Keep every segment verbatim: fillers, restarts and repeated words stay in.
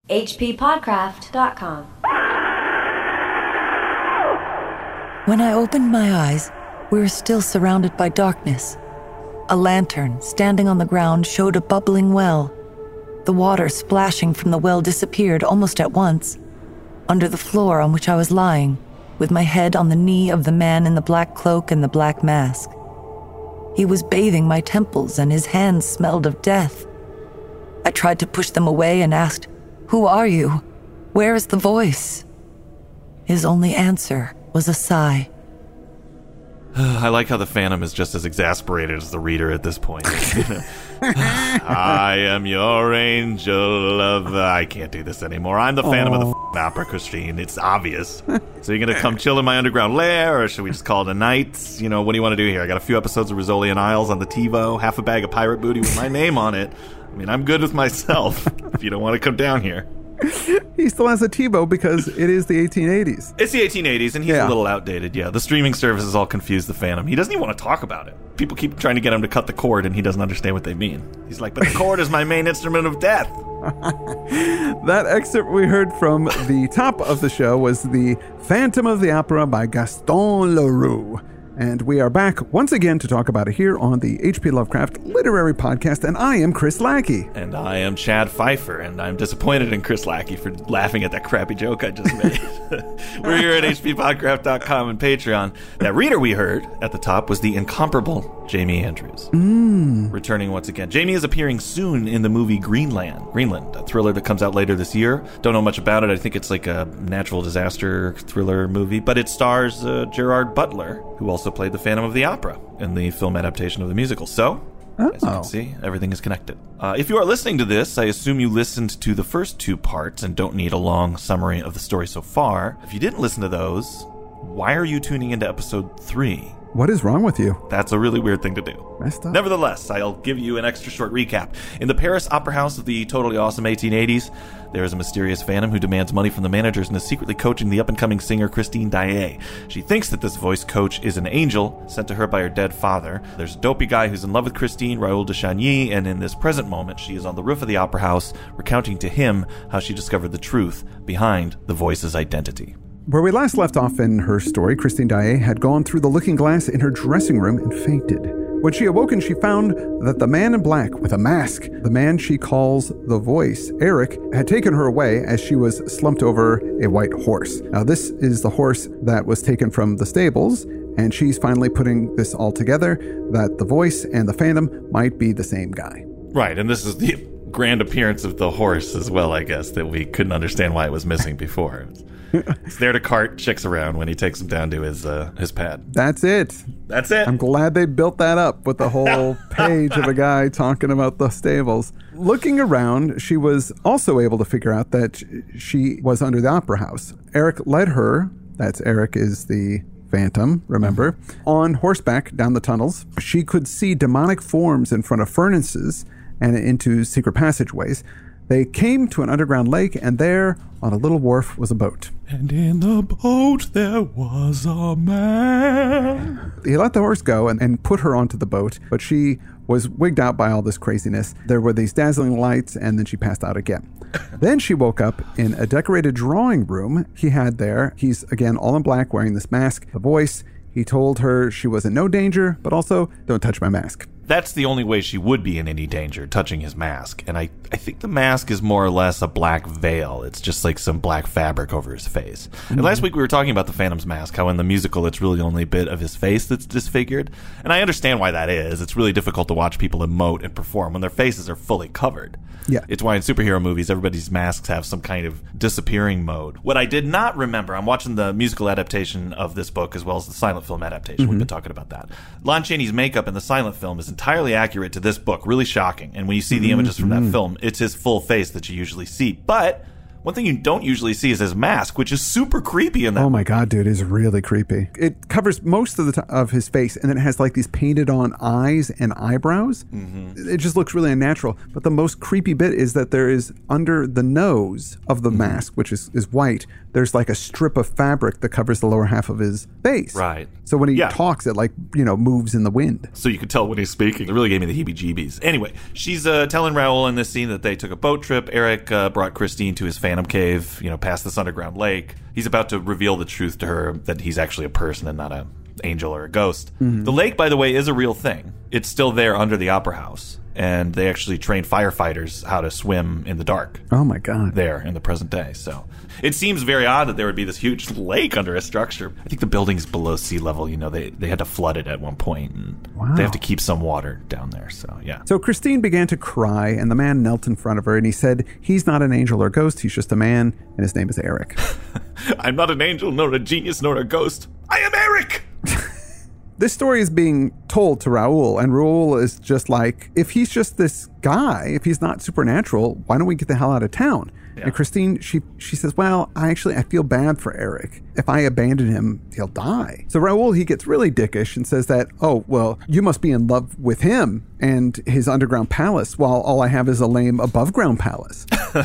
H P Podcraft dot com. When I opened my eyes, we were still surrounded by darkness. A lantern standing on the ground showed a bubbling well. The water splashing from the well disappeared almost at once. Under the floor on which I was lying, with my head on the knee of the man in the black cloak and the black mask. He was bathing my temples and his hands smelled of death. I tried to push them away and asked, "Who are you? Where is the voice?" His only answer was a sigh. I like how the Phantom is just as exasperated as the reader at this point. I am your angel of... I can't do this anymore. I'm the Phantom Aww. of the f***ing Opera, Christine. It's obvious. So you're going to come chill in my underground lair, or should we just call it a night? You know, what do you want to do here? I got a few episodes of Rizzoli and Isles on the TiVo, half a bag of pirate booty with my name on it. I mean, I'm good with myself if you don't want to come down here. He still has a TiVo because it is the eighteen eighties. It's the eighteen eighties, and he's yeah. a little outdated, yeah. The streaming services all confuse the Phantom. He doesn't even want to talk about it. People keep trying to get him to cut the cord, and he doesn't understand what they mean. He's like, but the cord is my main instrument of death. That excerpt we heard from the top of the show was The Phantom of the Opera by Gaston Leroux. And we are back once again to talk about it here on the H P Lovecraft Literary Podcast, and I am Chris Lackey. And I am Chad Pfeiffer, and I'm disappointed in Chris Lackey for laughing at that crappy joke I just made. We're here at H P Podcraft dot com and Patreon. That reader we heard at the top was the incomparable Jamie Andrews. Mm. Returning once again. Jamie is appearing soon in the movie Greenland, Greenland, a thriller that comes out later this year. Don't know much about it. I think it's like a natural disaster thriller movie, but it stars uh, Gerard Butler, who also played the Phantom of the Opera in the film adaptation of the musical. So, oh. as you can see, everything is connected. Uh, if you are listening to this, I assume you listened to the first two parts and don't need a long summary of the story so far. If you didn't listen to those, why are you tuning into episode three? What is wrong with you? That's a really weird thing to do. Messed up. Nevertheless, I'll give you an extra short recap. In the Paris Opera House of the totally awesome eighteen eighties, there is a mysterious phantom who demands money from the managers and is secretly coaching the up-and-coming singer Christine Daae. She thinks that this voice coach is an angel sent to her by her dead father. There's a dopey guy who's in love with Christine, Raoul de Chagny, and in this present moment, she is on the roof of the opera house, recounting to him how she discovered the truth behind the voice's identity. Where we last left off in her story, Christine Daae had gone through the looking glass in her dressing room and fainted. When she awoken, she found that the man in black with a mask, the man she calls the voice, Eric, had taken her away as she was slumped over a white horse. Now, this is the horse that was taken from the stables, and she's finally putting this all together, that the voice and the phantom might be the same guy. Right, and this is the grand appearance of the horse as well, I guess, that we couldn't understand why it was missing before. He's there to cart chicks around when he takes them down to his uh, his pad. That's it. That's it. I'm glad they built that up with the whole page of a guy talking about the stables. Looking around, she was also able to figure out that she was under the opera house. Eric led her, that's Eric is the phantom, remember, mm-hmm. on horseback down the tunnels. She could see demonic forms in front of furnaces and into secret passageways. They came to an underground lake, and there, on a little wharf, was a boat. And in the boat there was a man. He let the horse go and, and put her onto the boat, but she was wigged out by all this craziness. There were these dazzling lights, and then she passed out again. Then she woke up in a decorated drawing room he had there. He's, again, all in black, wearing this mask, a voice. He told her she was in no danger, but also, don't touch my mask. That's the only way she would be in any danger, touching his mask. And I, I think the mask is more or less a black veil. It's just like some black fabric over his face. Mm-hmm. And last week we were talking about the Phantom's mask, how in the musical it's really only a bit of his face that's disfigured. And I understand why that is. It's really difficult to watch people emote and perform when their faces are fully covered. Yeah. It's why in superhero movies, everybody's masks have some kind of disappearing mode. What I did not remember, I'm watching the musical adaptation of this book as well as the silent film adaptation. Mm-hmm. We've been talking about that. Lon Chaney's makeup in the silent film is entirely accurate to this book. Really shocking. And when you see the images from that film, it's his full face that you usually see. But One thing you don't usually see is his mask, which is super creepy in that. Oh my God, dude, it's really creepy. It covers most of the t- of his face, and then it has like these painted on eyes and eyebrows. Mm-hmm. It just looks really unnatural. But the most creepy bit is that there is under the nose of the mm-hmm. mask, which is, is white, there's like a strip of fabric that covers the lower half of his face. Right. So when he yeah. talks, it like, you know, moves in the wind. So you could tell when he's speaking. It really gave me the heebie-jeebies. Anyway, she's uh, telling Raoul in this scene that they took a boat trip. Eric uh, brought Christine to his Phantom Cave, you know, past this underground lake. He's about to reveal the truth to her that he's actually a person and not an angel or a ghost. Mm-hmm. The lake, by the way, is a real thing. It's still there under the Opera House. And they actually train firefighters how to swim in the dark. Oh, my God. There in the present day. So it seems very odd that there would be this huge lake under a structure. I think the building's below sea level. You know, they, they had to flood it at one point, and wow. they have to keep some water down there. So, yeah. So Christine began to cry, and the man knelt in front of her, and he said, he's not an angel or ghost. He's just a man, and his name is Eric. I'm not an angel, nor a genius, nor a ghost. I am Eric! This story is being told to Raoul, and Raoul is just like, if he's just this guy, if he's not supernatural, why don't we get the hell out of town? Yeah. And Christine, she she says, well, I actually, I feel bad for Eric. If I abandon him, he'll die. So Raoul, he gets really dickish and says that, oh, well, you must be in love with him and his underground palace, while all I have is a lame above ground palace.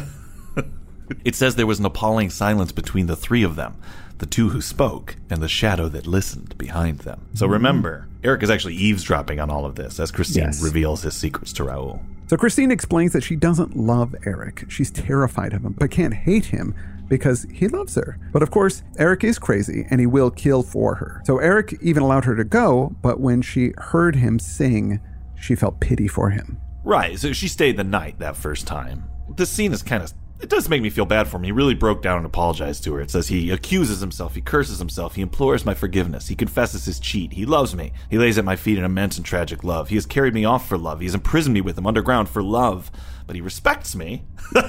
It says there was an appalling silence between the three of them, the two who spoke, and the shadow that listened behind them. So remember, Eric is actually eavesdropping on all of this as Christine yes. reveals his secrets to Raoul. So Christine explains that she doesn't love Eric. She's terrified of him, but can't hate him because he loves her. But of course, Eric is crazy, and he will kill for her. So Eric even allowed her to go, but when she heard him sing, she felt pity for him. Right, so she stayed the night that first time. This scene is kind of... It does make me feel bad for him. He really broke down and apologized to her. It says he accuses himself, he curses himself, he implores my forgiveness, he confesses his cheat, he loves me, he lays at my feet in immense and tragic love, he has carried me off for love, he has imprisoned me with him underground for love, but he respects me.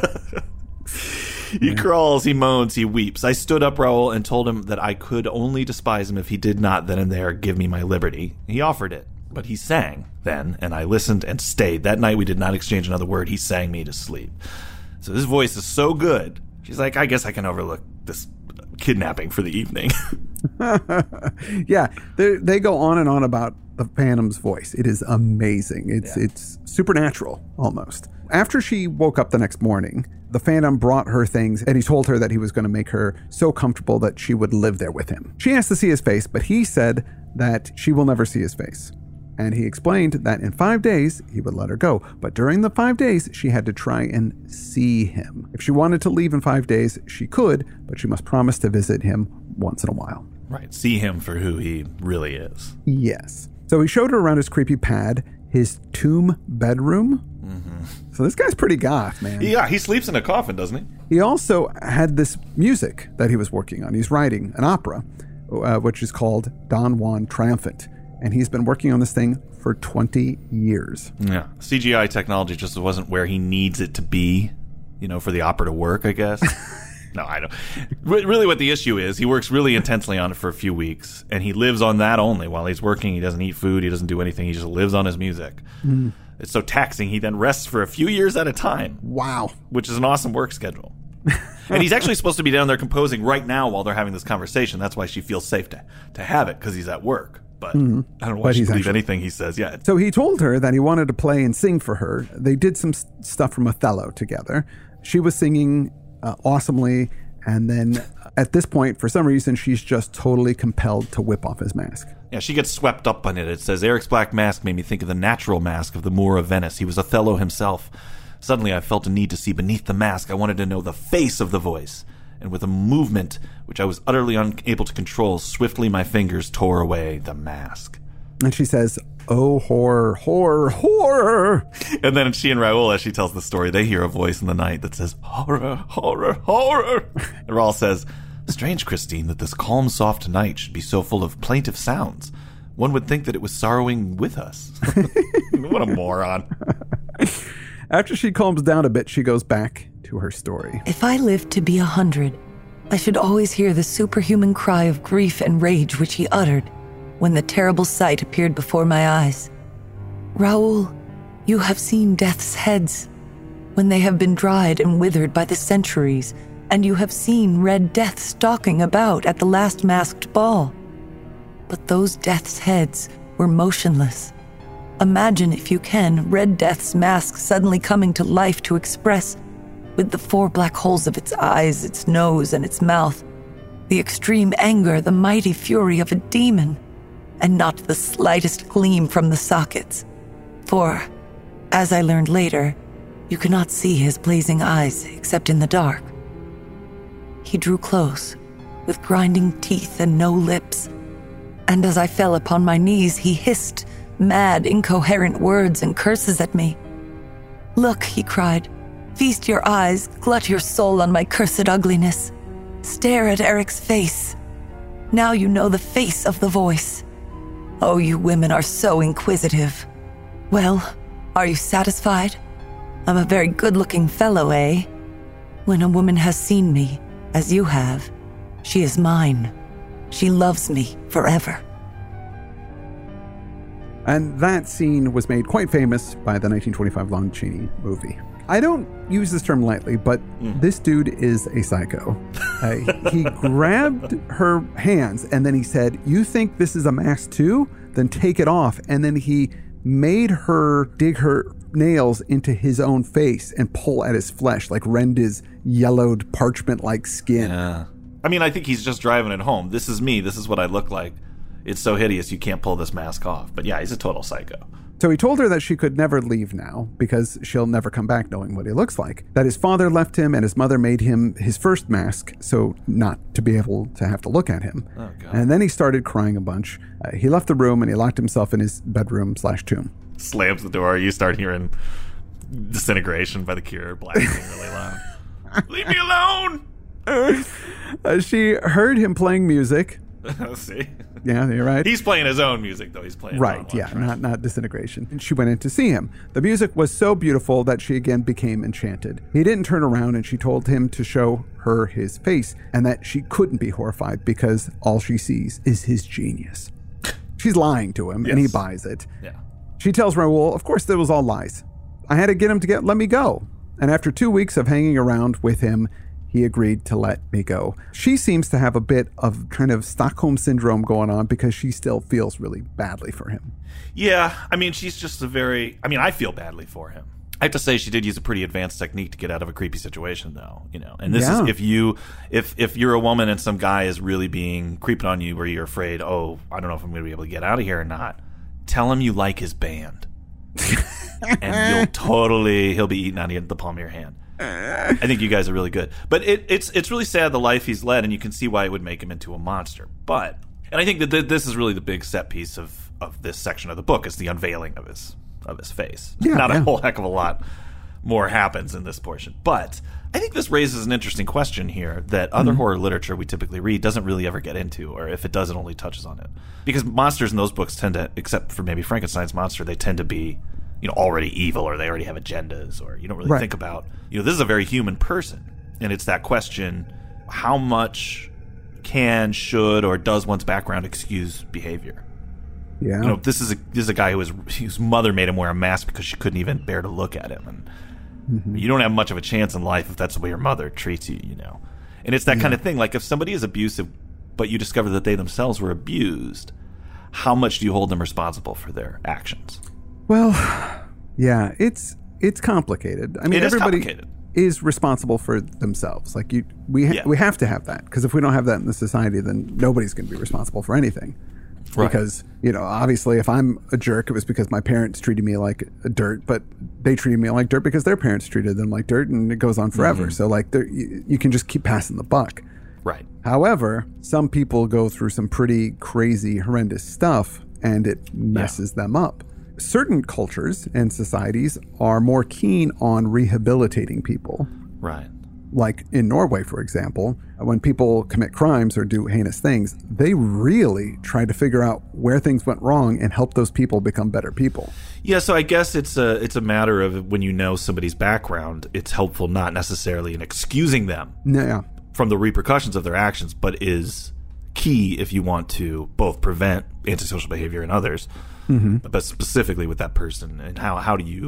He crawls, he moans, he weeps. I stood up, Raoul, and told him that I could only despise him if he did not then and there give me my liberty. He offered it, but he sang then, and I listened and stayed. That night we did not exchange another word. He sang me to sleep. So his voice is so good. She's like, I guess I can overlook this kidnapping for the evening. Yeah, they go on and on about the Phantom's voice. It is amazing. It's yeah. it's supernatural, almost. After she woke up the next morning, the Phantom brought her things, and he told her that he was going to make her so comfortable that she would live there with him. She asked to see his face, but he said that she will never see his face. And he explained that in five days, he would let her go. But during the five days, she had to try and see him. If she wanted to leave in five days, she could, but she must promise to visit him once in a while. Right, see him for who he really is. Yes. So he showed her around his creepy pad, his tomb bedroom. Mm-hmm. So this guy's pretty goth, man. Yeah, he sleeps in a coffin, doesn't he? He also had this music that he was working on. He's writing an opera, uh, which is called Don Juan Triumphant. And he's been working on this thing for twenty years. Yeah. C G I technology just wasn't where he needs it to be, you know, for the opera to work, I guess. No, I don't. Really what the issue is, he works really intensely on it for a few weeks, and he lives on that only. While he's working, he doesn't eat food, he doesn't do anything, he just lives on his music. Mm. It's so taxing, he then rests for a few years at a time. Wow. Which is an awesome work schedule. And he's actually supposed to be down there composing right now while they're having this conversation. That's why she feels safe to, to have it, because he's at work. But mm-hmm. I don't know why she believes anything he says. Yeah. So he told her that he wanted to play and sing for her. They did some st- stuff from Othello together. She was singing uh, awesomely. And then at this point, for some reason, she's just totally compelled to whip off his mask. Yeah, she gets swept up on it. It says, Eric's black mask made me think of the natural mask of the Moor of Venice. He was Othello himself. Suddenly, I felt a need to see beneath the mask. I wanted to know the face of the voice. And with a movement which I was utterly unable to control, swiftly my fingers tore away the mask. And she says, oh, horror, horror, horror. And then she and Raoul, as she tells the story, they hear a voice in the night that says, horror, horror, horror. And Raoul says, strange, Christine, that this calm, soft night should be so full of plaintive sounds. One would think that it was sorrowing with us. What a moron. After she calms down a bit, she goes back to her story. If I lived to be a hundred, I should always hear the superhuman cry of grief and rage which he uttered when the terrible sight appeared before my eyes. Raoul, you have seen death's heads. When they have been dried and withered by the centuries, and you have seen Red Death stalking about at the last masked ball. But those Death's heads were motionless. Imagine, if you can, Red Death's mask suddenly coming to life to express, with the four black holes of its eyes, its nose, and its mouth, the extreme anger, the mighty fury of a demon, and not the slightest gleam from the sockets. For, as I learned later, you cannot see his blazing eyes except in the dark. He drew close, with grinding teeth and no lips, and as I fell upon my knees, he hissed mad, incoherent words and curses at me. "Look," he cried, "feast your eyes, glut your soul on my cursed ugliness. Stare at Eric's face. Now you know the face of the voice. Oh, you women are so inquisitive. Well, are you satisfied? I'm a very good-looking fellow, eh? When a woman has seen me, as you have, she is mine. She loves me forever." And that scene was made quite famous by the nineteen twenty-five Lon Chaney movie. I don't use this term lightly, but mm. this dude is a psycho. Uh, he grabbed her hands and then he said, "You think this is a mask too? Then take it off." And then he made her dig her nails into his own face and pull at his flesh, like rend his yellowed parchment-like skin. Yeah. I mean, I think he's just driving it home. This is me. This is what I look like. It's so hideous you can't pull this mask off. But yeah, he's a total psycho. So he told her that she could never leave now because she'll never come back knowing what he looks like. That his father left him and his mother made him his first mask, so not to be able to have to look at him. Oh, God. And then he started crying a bunch. Uh, he left the room and he locked himself in his bedroom slash tomb. Slams the door. You start hearing Disintegration by The Cure blasting really loud. Leave me alone! uh, she heard him playing music. See? Yeah, you're right. He's playing his own music, though. He's playing right. Yeah, not not Disintegration. And she went in to see him. The music was so beautiful that she again became enchanted. He didn't turn around, and she told him to show her his face, and that she couldn't be horrified because all she sees is his genius. She's lying to him, yes. And he buys it. Yeah. She tells Raoul, of course, that was all lies. I had to get him to get let me go. And after two weeks of hanging around with him, he agreed to let me go. She seems to have a bit of kind of Stockholm syndrome going on because she still feels really badly for him. Yeah, I mean, she's just a very... I mean, I feel badly for him. I have to say she did use a pretty advanced technique to get out of a creepy situation, though. You know, and this yeah. is if you if if you're a woman and some guy is really being creeping on you, where you're afraid, oh, I don't know if I'm going to be able to get out of here or not. Tell him you like his band, and you'll totally he'll be eating out of the palm of your hand. I think you guys are really good, but it, it's it's really sad the life he's led, and you can see why it would make him into a monster. But and I think that th- this is really the big set piece of, of this section of the book is the unveiling of his of his face. Yeah, Not yeah. a whole heck of a lot more happens in this portion, but I think this raises an interesting question here that other mm-hmm. horror literature we typically read doesn't really ever get into, or if it does, it only touches on it. Because monsters in those books tend to, except for maybe Frankenstein's monster, they tend to be, you know, already evil, or they already have agendas, or you don't really right. think about, you know, this is a very human person. And it's that question, how much can, should, or does one's background excuse behavior? Yeah. You know, this is a this is a guy who was whose mother made him wear a mask because she couldn't even bear to look at him, and mm-hmm. you don't have much of a chance in life if that's the way your mother treats you, you know. And it's that yeah. kind of thing. Like if somebody is abusive, but you discover that they themselves were abused, how much do you hold them responsible for their actions? Well, yeah, it's it's complicated. I mean, it is everybody complicated. is responsible for themselves. Like you, we ha- yeah. we have to have that, because if we don't have that in the society, then nobody's going to be responsible for anything. Right. Because, you know, obviously if I'm a jerk, it was because my parents treated me like a dirt, but they treated me like dirt because their parents treated them like dirt, and it goes on forever. Mm-hmm. So like you, you can just keep passing the buck. Right. However, some people go through some pretty crazy, horrendous stuff, and it messes yeah. them up. Certain cultures and societies are more keen on rehabilitating people. Right. Like in Norway, for example, when people commit crimes or do heinous things, they really try to figure out where things went wrong and help those people become better people. Yeah, so I guess it's a it's a matter of when you know somebody's background, it's helpful not necessarily in excusing them yeah. from the repercussions of their actions, but is key if you want to both prevent antisocial behavior in others, mm-hmm. but specifically with that person. And how, how do you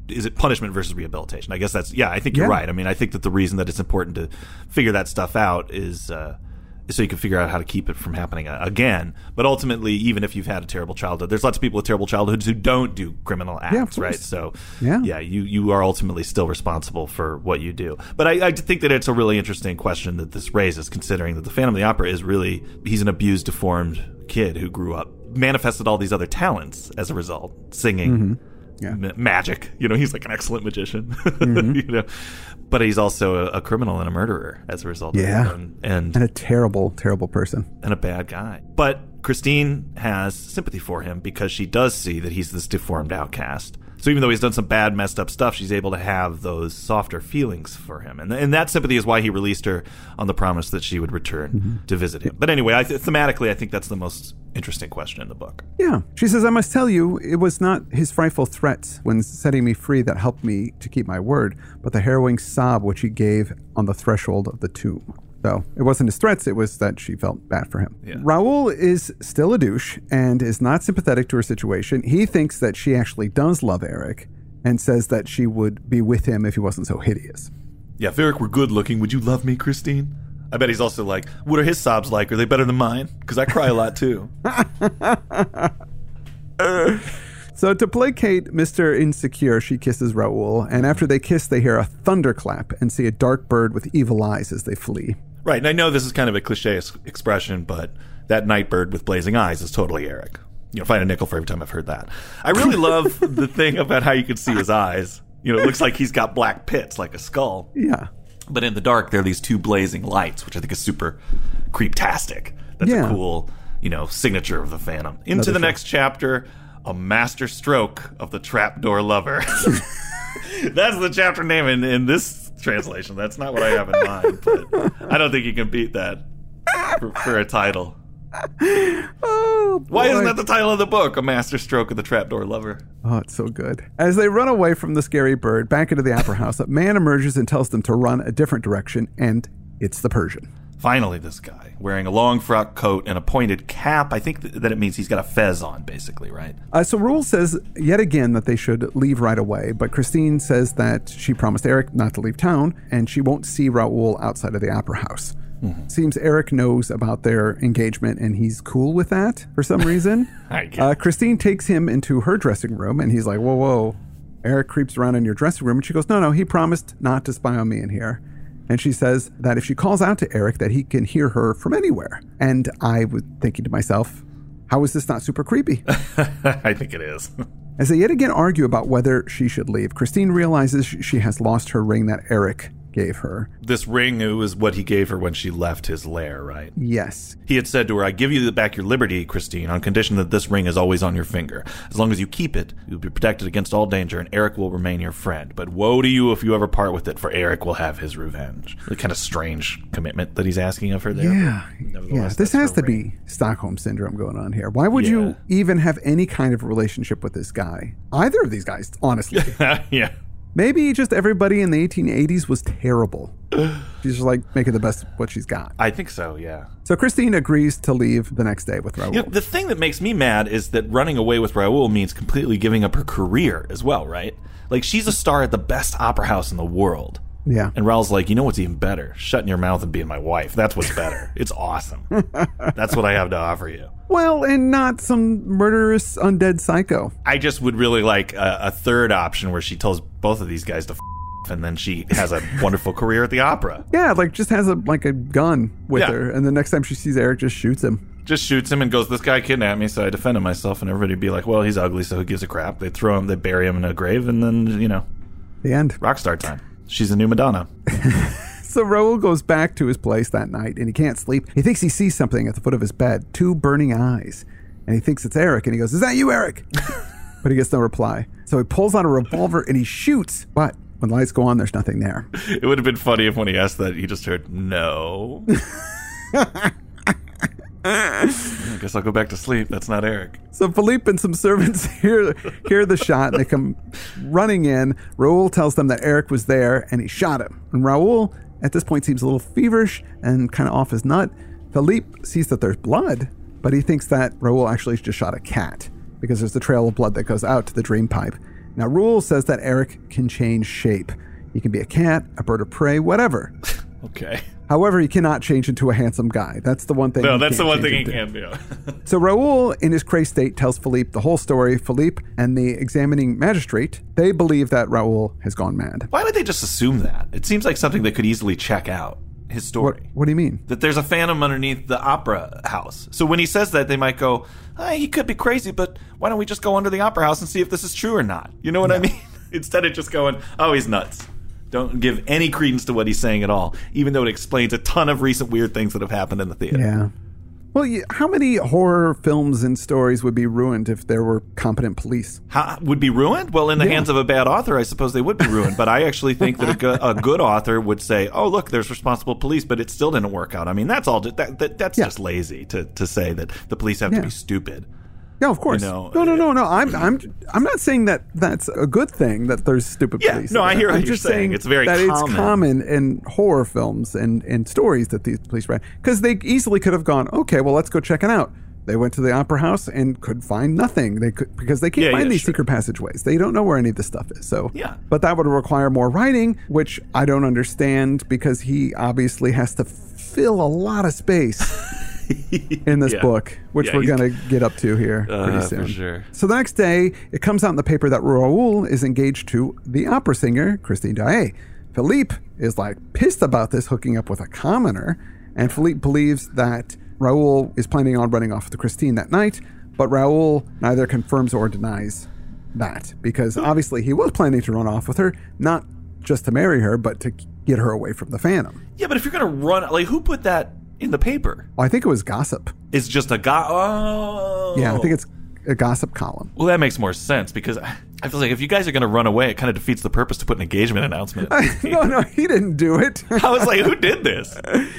is it punishment versus rehabilitation? I guess that's, yeah, I think you're Yeah. right. I mean, I think that the reason that it's important to figure that stuff out is, uh, is so you can figure out how to keep it from happening uh, again. But ultimately, even if you've had a terrible childhood, there's lots of people with terrible childhoods who don't do criminal Yeah, of acts, right? course. So, Yeah. yeah, you, you are ultimately still responsible for what you do. But I, I think that it's a really interesting question that this raises, considering that the Phantom of the Opera is really, he's an abused, deformed kid who grew up, manifested all these other talents as a result, singing, Mm-hmm. Yeah. ma- magic. You know, he's like an excellent magician. Mm-hmm. you know, but he's also a, a criminal and a murderer as a result. Yeah. of it. And, and And a terrible, terrible person. and a bad guy. But Christine has sympathy for him because she does see that he's this deformed outcast. So even though he's done some bad, messed up stuff, she's able to have those softer feelings for him. And, and that sympathy is why he released her on the promise that she would return Mm-hmm. to visit him. But anyway, I th- thematically, I think that's the most interesting question in the book. Yeah. She says, I must tell you, it was not his frightful threats when setting me free that helped me to keep my word, but the harrowing sob which he gave on the threshold of the tomb. So it wasn't his threats, it was that she felt bad for him. Yeah. Raoul is still a douche and is not sympathetic to her situation. He thinks that she actually does love Eric and says that she would be with him if he wasn't so hideous. Yeah, if Eric were good looking, would you love me, Christine? I bet he's also like, what are his sobs like? Are they better than mine? Because I cry a lot too. So to placate Mister Insecure, she kisses Raoul, and after they kiss, they hear a thunderclap and see a dark bird with evil eyes as they flee. Right, and I know this is kind of a cliche ex- expression, but that night bird with blazing eyes is totally Eric. You know, find a nickel for every time I've heard that. I really love the thing about how you can see his eyes. You know, it looks like he's got black pits, like a skull. Yeah. But in the dark, there are these two blazing lights, which I think is super creeptastic. That's Yeah. a cool, you know, signature of the Phantom. Into Another the show. next chapter, a master stroke of the trapdoor lover. That's the chapter name in, in this translation. That's not what I have in mind, but I don't think you can beat that for, for a title. Oh, Why isn't boy. that the title of the book? A master stroke of the trapdoor lover. Oh, it's so good. As they run away from the scary bird back into the opera house, a man emerges and tells them to run a different direction, and it's the Persian. Finally, this guy, wearing a long frock coat and a pointed cap. I think th- that it means he's got a fez on, basically, right? Uh, so Raoul says yet again that they should leave right away, but Christine says that she promised Eric not to leave town, and she won't see Raoul outside of the opera house. Mm-hmm. Seems Eric knows about their engagement, and he's cool with that for some reason. I guess. Uh, Christine takes him into her dressing room, and he's like, whoa, whoa. Eric creeps around in your dressing room, and she goes, no, no, he promised not to spy on me in here. And she says that if she calls out to Eric, that he can hear her from anywhere. And I was thinking to myself, how is this not super creepy? I think it is. As they yet again argue about whether she should leave, Christine realizes she has lost her ring that Eric gave her. This ring, it was what he gave her when she left his lair, right? Yes. He had said to her, I give you back your liberty, Christine, on condition that this ring is always on your finger. As long as you keep it, you'll be protected against all danger, and Eric will remain your friend. But woe to you if you ever part with it, for Eric will have his revenge. The kind of strange commitment that he's asking of her there. Yeah. but Yeah. nevertheless, This that's has her to ring. be Stockholm Syndrome going on here. Why would Yeah. you even have any kind of relationship with this guy? Either of these guys, honestly. Yeah. Maybe just everybody in the eighteen eighties was terrible. She's just like making the best of what she's got. I think so, yeah. So Christine agrees to leave the next day with Raoul. You know, the thing that makes me mad is that running away with Raoul means completely giving up her career as well, right? Like, she's a star at the best opera house in the world. Yeah. And Raoul's like, you know what's even better? Shutting your mouth and being my wife. That's what's better. It's awesome. That's what I have to offer you. Well, and not some murderous undead psycho. I just would really like a, a third option where she tells both of these guys to f***, and then she has a wonderful career at the opera. Yeah, like just has a like a gun with Yeah. her, and the next time she sees Eric, just shoots him. Just shoots him and goes, this guy kidnapped me, so I defended myself. And everybody would be like, well, he's ugly, so who gives a crap? They throw him, they bury him in a grave, and then, you know, The end. rock star time. She's a new Madonna. So Raoul goes back to his place that night, and he can't sleep. He thinks he sees something at the foot of his bed, two burning eyes. And he thinks it's Eric, and he goes, is that you, Eric? But he gets no reply. So he pulls out a revolver, and he shoots. But when the lights go on, there's nothing there. It would have been funny if when he asked that, he just heard, no. I guess I'll go back to sleep. That's not Eric. So Philippe and some servants hear, hear the shot, and they come running in. Raoul tells them that Eric was there, and he shot him. And Raoul, at this point, seems a little feverish and kind of off his nut. Philippe sees that there's blood, but he thinks that Raoul actually just shot a cat because there's a trail of blood that goes out to the drain pipe. Now, Raoul says that Eric can change shape. He can be a cat, a bird of prey, whatever. Okay. However, he cannot change into a handsome guy. That's the one thing. No, he that's the can't one thing he into. can do. So Raoul, in his crazed state, tells Philippe the whole story. Philippe and the examining magistrate, they believe that Raoul has gone mad. Why would they just assume that? It seems like something they could easily check out. His story. What, what do you mean? That there's a phantom underneath the opera house. So when he says that, they might go, hey, he could be crazy, but why don't we just go under the opera house and see if this is true or not? You know what yeah. I mean? Instead of just going, oh, he's nuts. Don't give any credence to what he's saying at all, even though it explains a ton of recent weird things that have happened in the theater. Yeah. Well, how many horror films and stories would be ruined if there were competent police? How, would be ruined? Well, in the yeah. hands of a bad author, I suppose they would be ruined. But I actually think that a good, a good author would say, oh, look, there's responsible police, but it still didn't work out. I mean, that's all. That, that, that's yeah. just lazy to, to say that the police have yeah. to be stupid. Yeah, of course. You know, no, no, no, no. I'm, I'm, I'm not saying that that's a good thing that there's stupid yeah, police. No, I hear what I'm you're just saying. saying it's very that common. it's common in horror films and, and stories that these police write because they easily could have gone, okay, well, let's go check it out. They went to the opera house and could find nothing. They could because they can't yeah, find yeah, these sure. secret passageways. They don't know where any of this stuff is. So, yeah. But that would require more writing, which I don't understand because he obviously has to fill a lot of space. in this yeah. book, which yeah, we're going to get up to here uh, pretty soon. For sure. So the next day, it comes out in the paper that Raoul is engaged to the opera singer, Christine Daae. Philippe is like pissed about this hooking up with a commoner, and Philippe believes that Raoul is planning on running off with Christine that night, but Raoul neither confirms or denies that, because obviously he was planning to run off with her, not just to marry her, but to get her away from the Phantom. Yeah, but if you're going to run, like, who put that in the paper? Well, I think it was gossip. It's just a go- Oh. Yeah, I think it's a gossip column. Well, that makes more sense because I feel like if you guys are going to run away, it kind of defeats the purpose to put an engagement announcement. no, no, he didn't do it. I was like, who did this?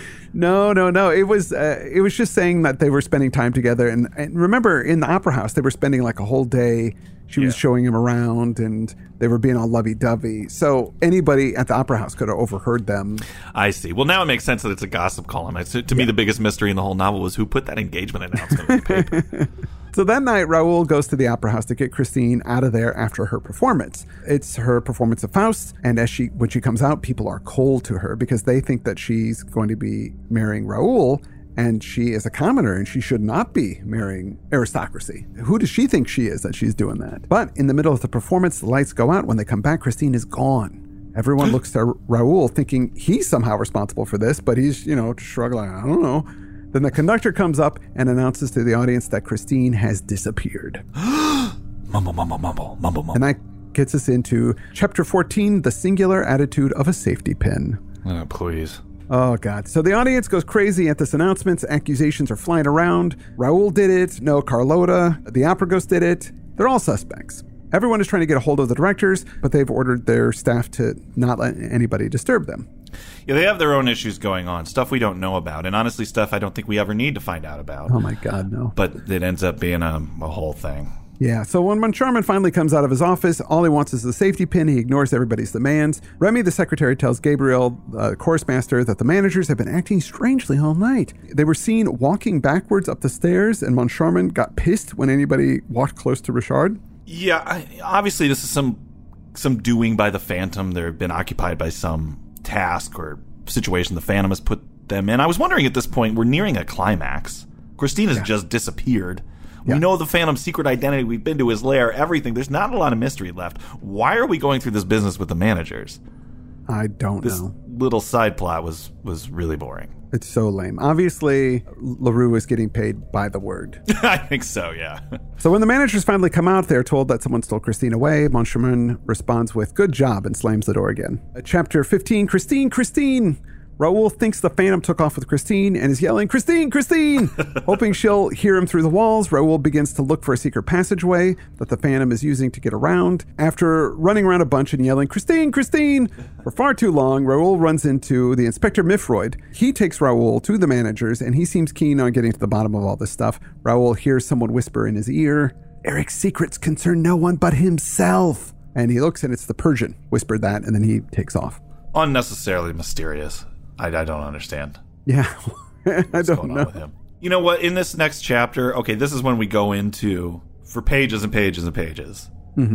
No, no, no. It was uh, it was just saying that they were spending time together. And, and remember, in the opera house, they were spending like a whole day. She was yeah. showing him around, and they were being all lovey-dovey. So anybody at the opera house could have overheard them. I see. Well, now it makes sense that it's a gossip column. It's, to me, yeah. the biggest mystery in the whole novel was who put that engagement announcement in the paper. So that night, Raoul goes to the opera house to get Christine out of there after her performance. It's her performance of Faust, and as she when she comes out, people are cold to her because they think that she's going to be marrying Raoul, and she is a commoner, and she should not be marrying aristocracy. Who does she think she is that she's doing that? But in the middle of the performance, the lights go out. When they come back, Christine is gone. Everyone looks to Raoul thinking he's somehow responsible for this, but he's, you know, struggling. I don't know. Then the conductor comes up and announces to the audience that Christine has disappeared. Mumble, mumble, mumble, mumble, mumble. And that gets us into chapter fourteen, The Singular Attitude of a Safety Pin. Oh, please. Oh, God. So the audience goes crazy at this announcement. Accusations are flying around. Raoul did it. No, Carlotta. The opera ghost did it. They're all suspects. Everyone is trying to get a hold of the directors, but they've ordered their staff to not let anybody disturb them. Yeah, they have their own issues going on, stuff we don't know about, and honestly, stuff I don't think we ever need to find out about. Oh, my God, no. But it ends up being a, a whole thing. Yeah, so when Moncharmin finally comes out of his office, all he wants is the safety pin. He ignores everybody's demands. Remy, the secretary, tells Gabriel, the chorus master, that the managers have been acting strangely all night. They were seen walking backwards up the stairs, and Moncharmin got pissed when anybody walked close to Richard. Yeah, I, obviously this is some some doing by the Phantom. They've been occupied by some task or situation the Phantom has put them in. I was wondering at this point, we're nearing a climax. Christine has yeah. just disappeared. We yeah. know the Phantom's secret identity. We've been to his lair, everything. There's not a lot of mystery left. Why are we going through this business with the managers? I don't this know. This little side plot was, was really boring. It's so lame. Obviously, LaRue is getting paid by the word. I think so, yeah. So when the managers finally come out, they're told that someone stole Christine away. Moncharmin responds with, "Good job," and slams the door again. Chapter fifteen, Christine, Christine! Raoul thinks the Phantom took off with Christine and is yelling, "Christine, Christine!" Hoping she'll hear him through the walls, Raoul begins to look for a secret passageway that the Phantom is using to get around. After running around a bunch and yelling, "Christine, Christine!" for far too long, Raoul runs into the Inspector Mifroid. He takes Raoul to the managers, and he seems keen on getting to the bottom of all this stuff. Raoul hears someone whisper in his ear, "Eric's secrets concern no one but himself." And he looks, and it's the Persian whispered that, and then he takes off. Unnecessarily mysterious. I, I don't understand. Yeah, I What's don't going know. On with him? You know what? In this next chapter, okay, this is when we go into, for pages and pages and pages, mm-hmm.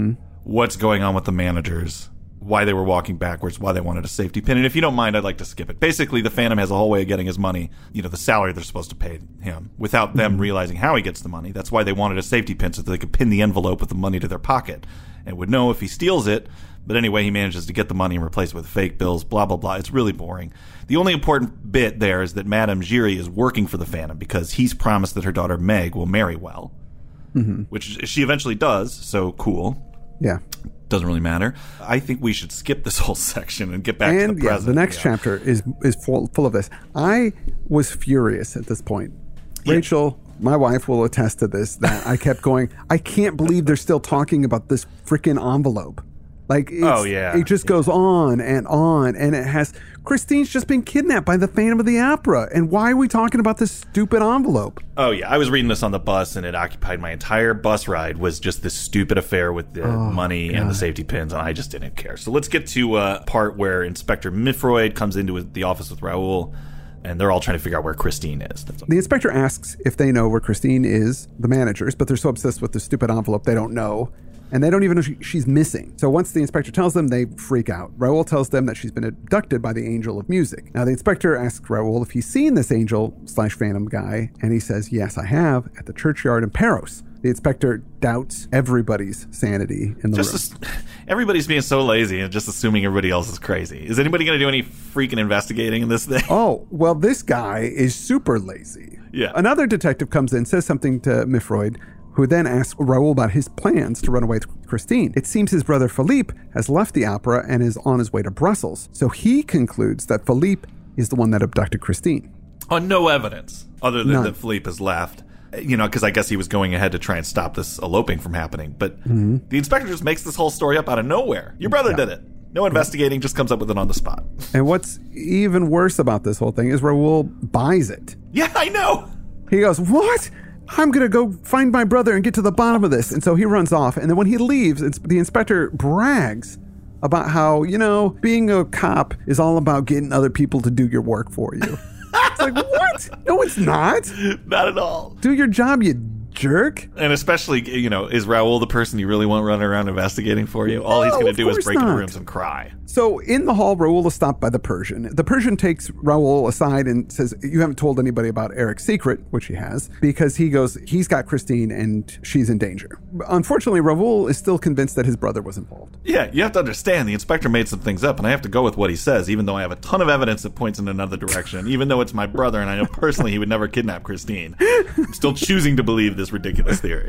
what's going on with the managers, why they were walking backwards, why they wanted a safety pin. And if you don't mind, I'd like to skip it. Basically, the Phantom has a whole way of getting his money, you know, the salary they're supposed to pay him, without them mm-hmm. realizing how he gets the money. That's why they wanted a safety pin, so that they could pin the envelope with the money to their pocket and would know if he steals it. But anyway, he manages to get the money and replace it with fake bills, blah, blah, blah. It's really boring. The only important bit there is that Madame Giry is working for the Phantom because he's promised that her daughter Meg will marry well, mm-hmm. which she eventually does, so cool. Yeah. Doesn't really matter. I think we should skip this whole section and get back and, to the present. Yeah, the next yeah. chapter is is full, full of this. I was furious at this point. Yeah. Rachel, my wife, will attest to this, that I kept going, I can't believe they're still talking about this freaking envelope. Like, it's, oh, yeah. it just yeah. goes on and on, and it has... Christine's just been kidnapped by the Phantom of the Opera, and why are we talking about this stupid envelope? Oh, yeah. I was reading this on the bus, and it occupied my entire bus ride, was just this stupid affair with the oh, money God. and the safety pins, and I just didn't care. So let's get to a uh, part where Inspector Mifroid comes into the office with Raoul, and they're all trying to figure out where Christine is. That's the inspector asks if they know where Christine is, the managers, but they're so obsessed with the stupid envelope they don't know. And they don't even know she, she's missing. So once the inspector tells them, they freak out. Raoul tells them that she's been abducted by the Angel of Music. Now, the inspector asks Raoul if he's seen this angel slash phantom guy, and he says, yes, I have, at the churchyard in Paros. The inspector doubts everybody's sanity in the just room. As, everybody's being so lazy and just assuming everybody else is crazy. Is anybody going to do any freaking investigating in this thing? Oh, well, this guy is super lazy. Yeah. Another detective comes in, says something to Mifroid, who then asks Raoul about his plans to run away with Christine. It seems his brother Philippe has left the opera and is on his way to Brussels. So he concludes that Philippe is the one that abducted Christine. On no evidence, other than None. that Philippe has left. You know, because I guess he was going ahead to try and stop this eloping from happening. But mm-hmm. the inspector just makes this whole story up out of nowhere. Your brother yeah. did it. No investigating, just comes up with it on the spot. And what's even worse about this whole thing is Raoul buys it. Yeah, I know. He goes, what? I'm going to go find my brother and get to the bottom of this. And so he runs off. And then when he leaves, it's, the inspector brags about how, you know, being a cop is all about getting other people to do your work for you. It's like, what? No, it's not. Not at all. Do your job, you jerk. And especially, you know, is Raoul the person you really want running around investigating for you? All no, he's going to do is break not. into rooms and cry. So in the hall, Raoul is stopped by the Persian. The Persian takes Raoul aside and says, you haven't told anybody about Eric's secret, which he has, because he goes, he's got Christine and she's in danger. Unfortunately, Raoul is still convinced that his brother was involved. Yeah, you have to understand, the inspector made some things up, and I have to go with what he says, even though I have a ton of evidence that points in another direction, even though it's my brother, and I know personally he would never kidnap Christine. I'm still choosing to believe this ridiculous theory.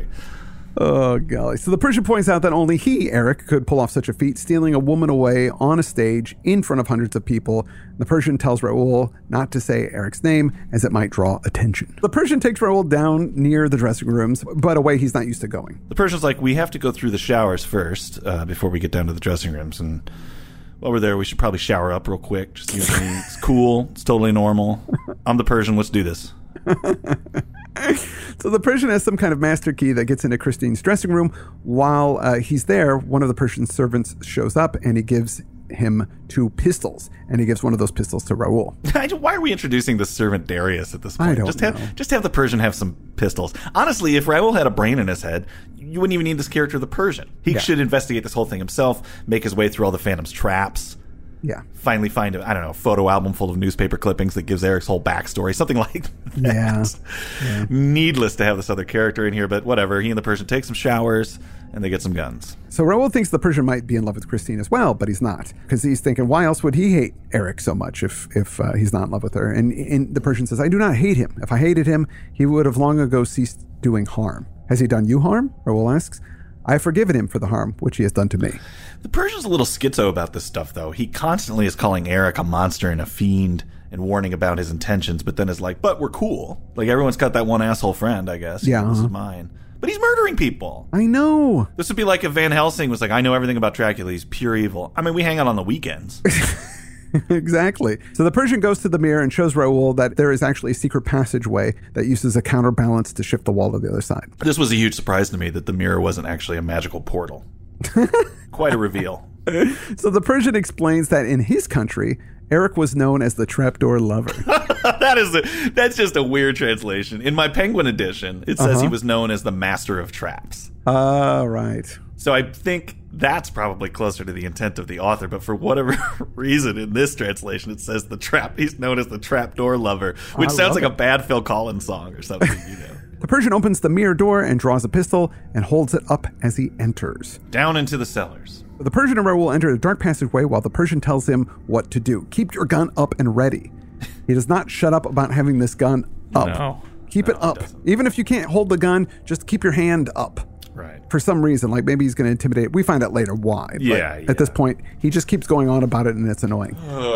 Oh, golly. So the Persian points out that only he, Eric, could pull off such a feat, stealing a woman away on a stage in front of hundreds of people. The Persian tells Raoul not to say Eric's name, as it might draw attention. The Persian takes Raoul down near the dressing rooms, but a way he's not used to going. The Persian's like, we have to go through the showers first uh, before we get down to the dressing rooms. And while we're there, we should probably shower up real quick. Just, you know, it's cool. It's totally normal. I'm the Persian. Let's do this. So the Persian has some kind of master key that gets into Christine's dressing room. While uh, he's there, one of the Persian servants shows up and he gives him two pistols, and he gives one of those pistols to Raoul. Why are we introducing the servant Darius at this point? I don't just know. Have, just have the Persian have some pistols. Honestly, if Raoul had a brain in his head, you wouldn't even need this character, the Persian. He yeah. should investigate this whole thing himself, make his way through all the Phantom's traps. Yeah. Finally find, a, I don't know, a photo album full of newspaper clippings that gives Eric's whole backstory. Something like that. Yeah. yeah. Needless to have this other character in here, but whatever. He and the Persian take some showers, and they get some guns. So Raoul thinks the Persian might be in love with Christine as well, but he's not. Because he's thinking, why else would he hate Eric so much if, if uh, he's not in love with her? And, and the Persian says, I do not hate him. If I hated him, he would have long ago ceased doing harm. Has he done you harm? Raoul asks. I have forgiven him for the harm which he has done to me. The Persian's a little schizo about this stuff, though. He constantly is calling Eric a monster and a fiend and warning about his intentions, but then is like, but we're cool. Like, everyone's got that one asshole friend, I guess. Yeah. This uh-huh. is mine. But he's murdering people. I know. This would be like if Van Helsing was like, I know everything about Dracula. He's pure evil. I mean, we hang out on the weekends. Exactly. So the Persian goes to the mirror and shows Raoul that there is actually a secret passageway that uses a counterbalance to shift the wall to the other side. This was a huge surprise to me that the mirror wasn't actually a magical portal. Quite a reveal. So the Persian explains that in his country, Eric was known as the trapdoor lover. that is a, that's just a weird translation. In my Penguin edition, it says uh-huh. he was known as the master of traps. Ah, uh, right. So I think that's probably closer to the intent of the author, but for whatever reason in this translation it says the trap he's known as the trapdoor lover, which I sounds like it. a bad Phil Collins song or something, you know. The Persian opens the mirror door and draws a pistol and holds it up as he enters. Down into the cellars. The Persian and Raoul enter the dark passageway while the Persian tells him what to do. Keep your gun up and ready. He does not shut up about having this gun up. No. Keep No, it up. he doesn't. Even if you can't hold the gun, just keep your hand up. Right. For some reason, like maybe he's going to intimidate. We find out later why. but Yeah, yeah. At this point, he just keeps going on about it, and it's annoying.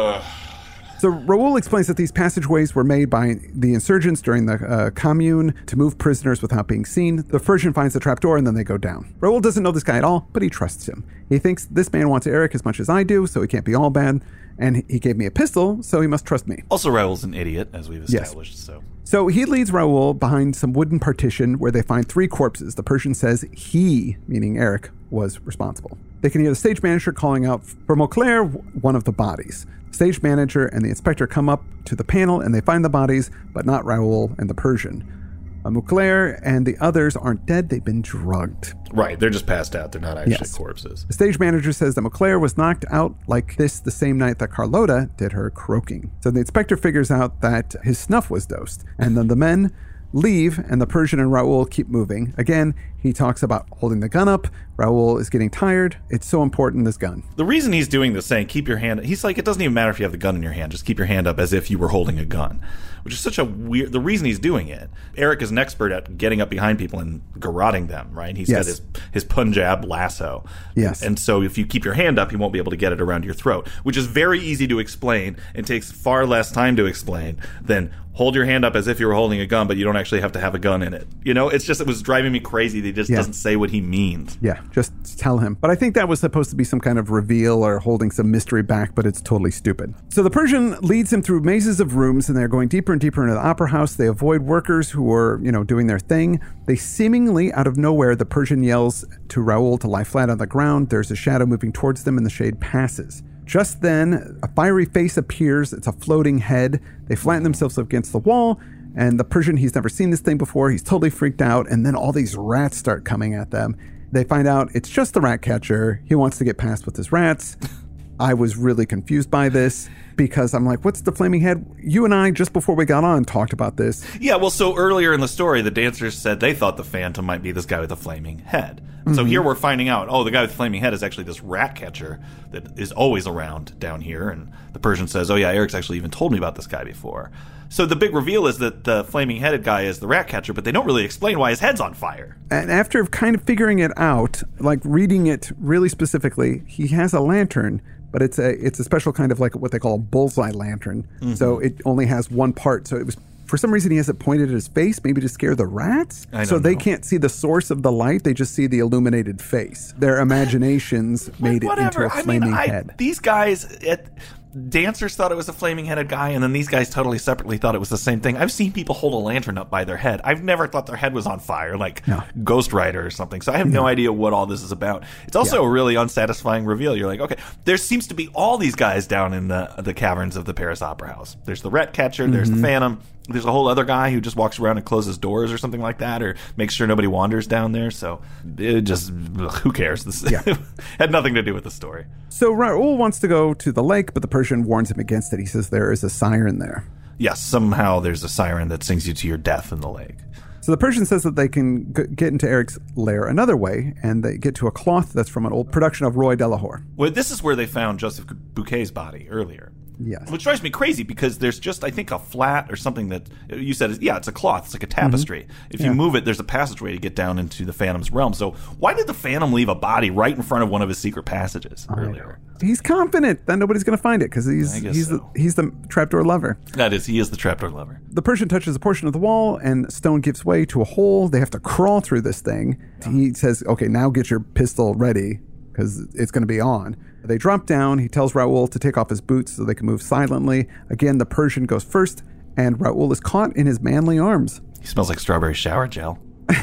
So Raoul explains that these passageways were made by the insurgents during the uh, commune to move prisoners without being seen. The Persian finds the trapdoor, and then they go down. Raoul doesn't know this guy at all, but he trusts him. He thinks this man wants Eric as much as I do, so he can't be all bad. And he gave me a pistol, so he must trust me. Also, Raoul's an idiot, as we've Yes. established, so... So he leads Raoul behind some wooden partition where they find three corpses. The Persian says he, meaning Eric, was responsible. They can hear the stage manager calling out for Mauclair, one of the bodies. The stage manager and the inspector come up to the panel and they find the bodies, but not Raoul and the Persian. Uh, Mauclair and the others aren't dead, they've been drugged. Right, they're just passed out. They're not actually Yes. corpses. The stage manager says that Mauclair was knocked out like this the same night that Carlotta did her croaking. So the inspector figures out that his snuff was dosed. And then the men leave and the Persian and Raoul keep moving. Again, he talks about holding the gun up. Raoul is getting tired. It's so important, this gun. The reason he's doing this, saying keep your hand... He's like, it doesn't even matter if you have the gun in your hand. Just keep your hand up as if you were holding a gun. Which is such a weird... The reason he's doing it... Eric is an expert at getting up behind people and garroting them, right? He's Yes. got his, his Punjab lasso. Yes. And so if you keep your hand up, he won't be able to get it around your throat. Which is very easy to explain and takes far less time to explain than hold your hand up as if you were holding a gun, but you don't actually have to have a gun in it. You know, it's just... It was driving me crazy that he just Yeah. doesn't say what he means. Yeah, just tell him. But I think that was supposed to be some kind of reveal or holding some mystery back, but it's totally stupid. So the Persian leads him through mazes of rooms, and they're going deeper and deeper into the opera house. They avoid workers who are, you know, doing their thing. They seemingly, out of nowhere, the Persian yells to Raoul to lie flat on the ground. There's a shadow moving towards them, and the shade passes. Just then, a fiery face appears. It's a floating head. They flatten themselves up against the wall, and the Persian, he's never seen this thing before. He's totally freaked out, and then all these rats start coming at them. They find out it's just the rat catcher. He wants to get past with his rats. I was really confused by this because I'm like, what's the flaming head? You and I, just before we got on, talked about this. Yeah, well, so earlier in the story, the dancers said they thought the Phantom might be this guy with the flaming head. Mm-hmm. So here we're finding out, oh, the guy with the flaming head is actually this rat catcher that is always around down here. And the Persian says, oh, yeah, Eric's actually even told me about this guy before. So the big reveal is that the flaming-headed guy is the rat catcher, but they don't really explain why his head's on fire. And after kind of figuring it out, like reading it really specifically, he has a lantern, but it's a it's a special kind of like what they call a bullseye lantern. Mm-hmm. So it only has one part. So it was, for some reason, he has it pointed at his face, maybe to scare the rats. I don't so they know. can't see the source of the light; they just see the illuminated face. Their imaginations made it into a flaming I mean, I, head. These guys, it, dancers thought it was a flaming-headed guy, and then these guys totally separately thought it was the same thing. I've seen people hold a lantern up by their head. I've never thought their head was on fire, like No. Ghost Rider or something. So I have no, no idea what all this is about. It's also Yeah. a really unsatisfying reveal. You're like, okay, there seems to be all these guys down in the the caverns of the Paris Opera House. There's the rat catcher, there's Mm-hmm. the Phantom, there's a whole other guy who just walks around and closes doors or something like that, or makes sure nobody wanders down there. So it just, ugh, who cares? This Yeah. had nothing to do with the story. So Raoul wants to go to the lake, but the Persian warns him against it. He says there is a siren there. Yes, somehow there's a siren that sings you to your death in the lake. So the Persian says that they can g- get into Eric's lair another way, and they get to a cloth that's from an old production of Roy Delahore. Well, this is where they found Joseph Bouquet's body earlier. Yes. Which drives me crazy because there's just, I think, a flat or something that you said, yeah, it's a cloth. It's like a tapestry. If you Yeah. move it, there's a passageway to get down into the Phantom's realm. So why did the Phantom leave a body right in front of one of his secret passages earlier? He's confident that nobody's going to find it because he's I guess he's so. the he's the trapdoor lover. That is, he is the trapdoor lover. The Persian touches a portion of the wall, and stone gives way to a hole. They have to crawl through this thing. He says, "Okay, now get your pistol ready because it's going to be on." They drop down. He tells Raoul to take off his boots so they can move silently. Again, the Persian goes first, and Raoul is caught in his manly arms. He smells like strawberry shower gel.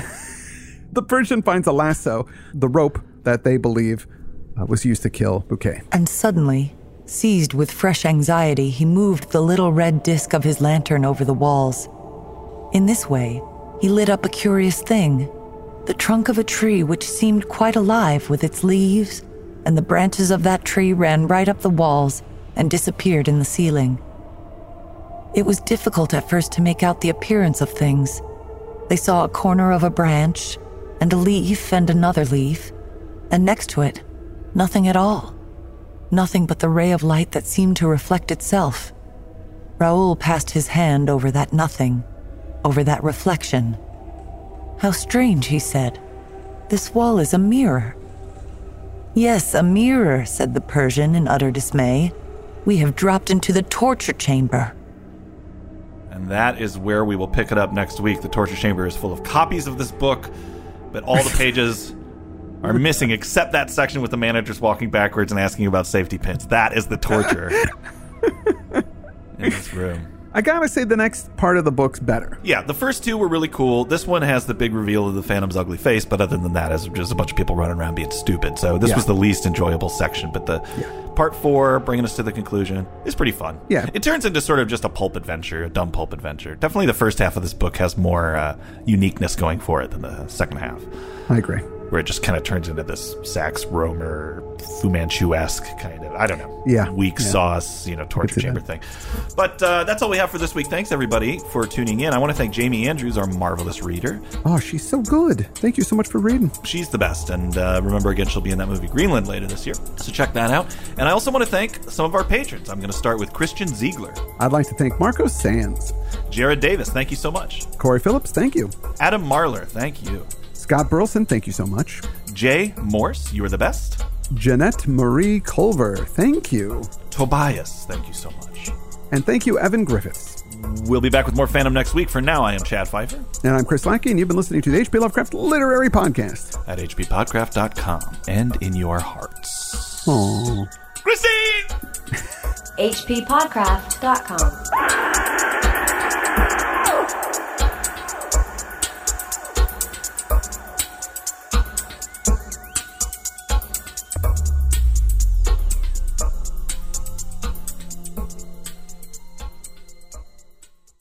The Persian finds a lasso, the rope that they believe uh, was used to kill Bouquet. And suddenly, seized with fresh anxiety, he moved the little red disc of his lantern over the walls. In this way, he lit up a curious thing. the trunk of a tree which seemed quite alive with its leaves, and the branches of that tree ran right up the walls and disappeared in the ceiling. It was difficult at first to make out the appearance of things. They saw a corner of a branch, and a leaf and another leaf, and next to it, nothing at all. Nothing but the ray of light that seemed to reflect itself. Raoul passed his hand over that nothing, over that reflection. "How strange," he said. "This wall is a mirror." "Yes, a mirror," said the Persian in utter dismay. "We have dropped into the torture chamber." And that is where we will pick it up next week. The torture chamber is full of copies of this book, but all the pages are missing except that section with the managers walking backwards and asking about safety pins. That is the torture in this room. I gotta say the next part of the book's better. Yeah, the first two were really cool. This one has the big reveal of the Phantom's ugly face, but other than that, it's just a bunch of people running around being stupid. So this yeah. was the least enjoyable section. But the yeah. part four, bringing us to the conclusion, is pretty fun. Yeah. It turns into sort of just a pulp adventure, a dumb pulp adventure. Definitely the first half of this book has more uh, uniqueness going for it than the second half. I agree. Where it just kind of turns into this Sax Rohmer, Fu Manchu-esque kind of, I don't know, yeah, weak yeah. sauce, you know, torture chamber thing. But uh, that's all we have for this week. Thanks, everybody, for tuning in. I want to thank Jamie Andrews, our marvelous reader. Oh, she's so good. Thank you so much for reading. She's the best. And uh, remember, again, she'll be in that movie Greenland later this year. So check that out. And I also want to thank some of our patrons. I'm going to start with Christian Ziegler. I'd like to thank Marco Sands. Jared Davis, thank you so much. Corey Phillips, thank you. Adam Marler, thank you. Scott Burleson, thank you so much. Jay Morse, you are the best. Jeanette Marie Culver, thank you. Tobias, thank you so much. And thank you, Evan Griffiths. We'll be back with more Phantom next week. For now, I am Chad Pfeiffer. And I'm Chris Lackey, and you've been listening to the H P Lovecraft Literary Podcast. At h p podcraft dot com and in your hearts. Aww. Christine! h p podcraft dot com